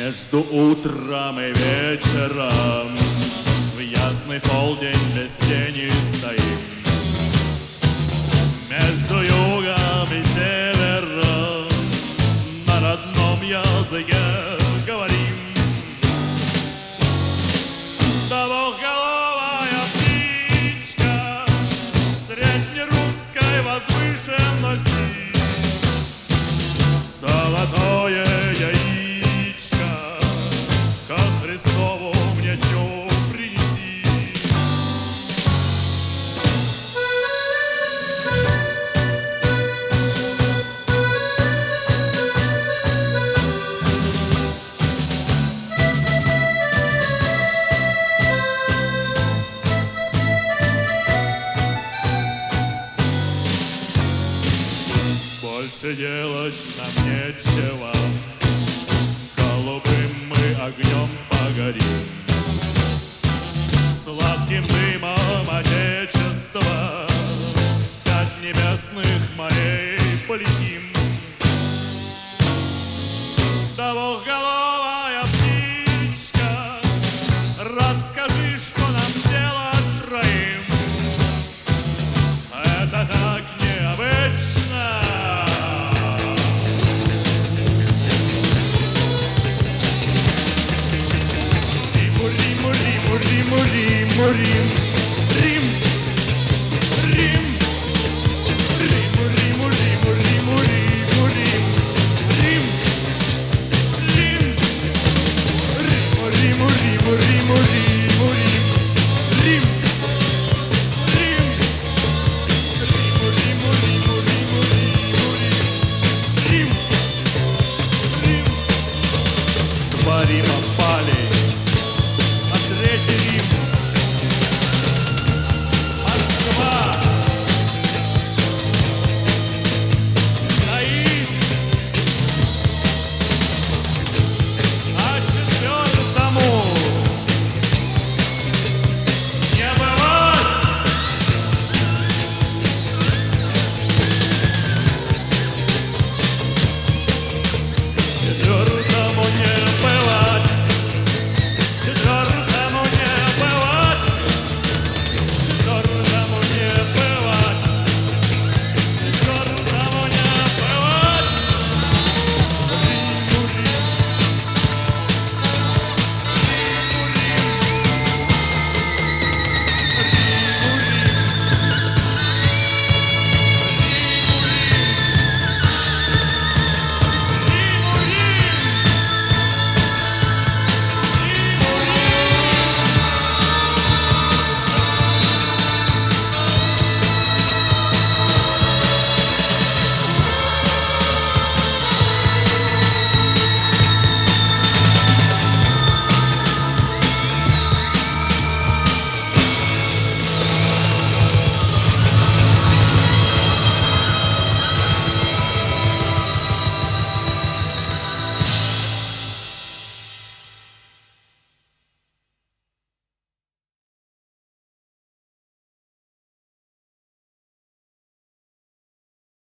Между утром и вечером в ясный полдень без тени стоим. Между югом и севером на родном языке говорим. Да двухголовая птичка среднерусской возвышенности, золотое яичко ко Христову мне дню принеси. Больше делать нам нечего, голубым мы огнем погорим. Сладким дымом Отечества в 5 небесных морей полетим. До